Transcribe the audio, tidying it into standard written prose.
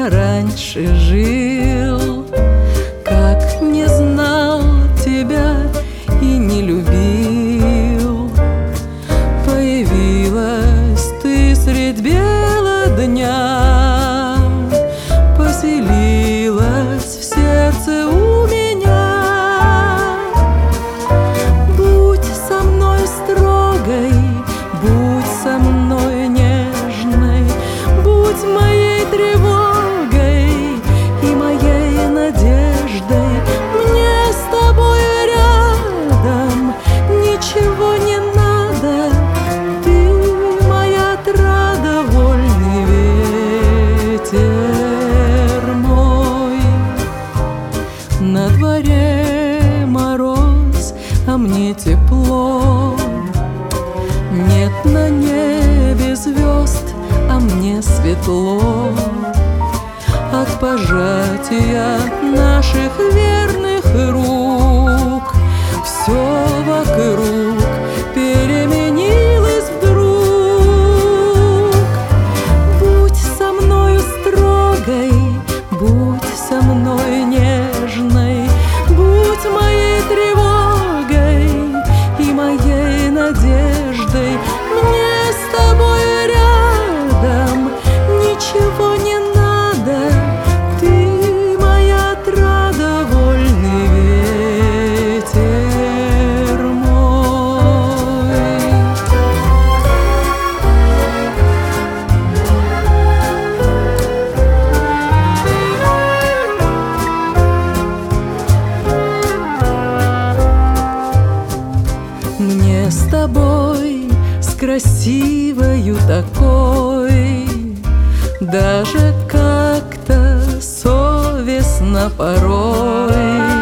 раньше жил, как не знал тебя и не любил. Появилась ты средь бела дня, поселилась в сердце у меня. Будь со мной строгой, будь со мной нежной, будь моей тревогой и моей надеждой. Мне с тобой рядом ничего не надо, ты моя отрада, вольный ветер мой. На дворе мороз, а мне тепло. Нет на небе звезд, а мне светло. От пожатия наших верных рук все вокруг переменилось вдруг. Будь со мною строгой, будь со мной нежной, будь моей тревогой и моей надеждой. Мне с тобой рядом ничего не надо, ты моя отрада, вольный ветер мой. Мне с тобой, с красивою такой, даже как-то совестно порой.